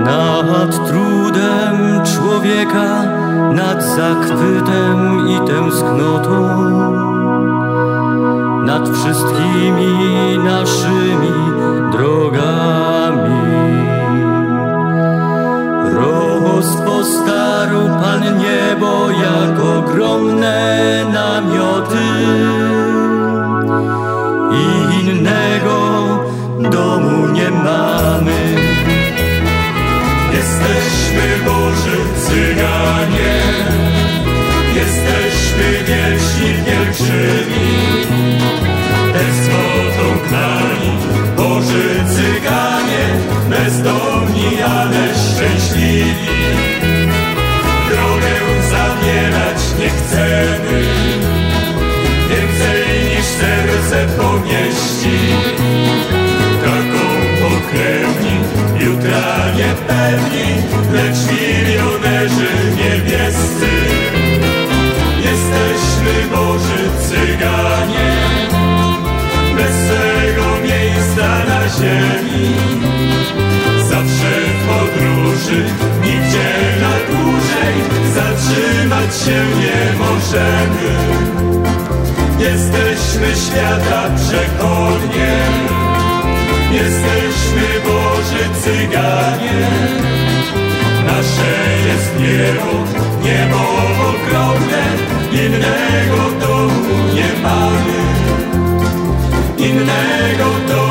Nad trudem człowieka, nad zachwytem i tęsknotą, nad wszystkimi naszymi drogami. Rozpostarł Pan niebo jak ogromne namioty i innego domu nie mamy. Jesteśmy Boży Cyganie, jesteśmy wieczni pielgrzymi, tęsknotą gnani. Boży Cyganie, bezdomni, ale szczęśliwi. Drogę zabierać nie chcemy, więcej niż serce pomieści. Taką pokrewni, jutra niepewni, lecz milionerzy niebiescy. Jesteśmy Boży Cyganie, bez swego miejsca na ziemi. Zawsze w podróży, nigdzie na dłużej zatrzymać się nie możemy. Jesteśmy świata przechodniem, jesteśmy Boży Cyganie. Nasze jest niebo ogromne, innego domu nie mamy, innego domu.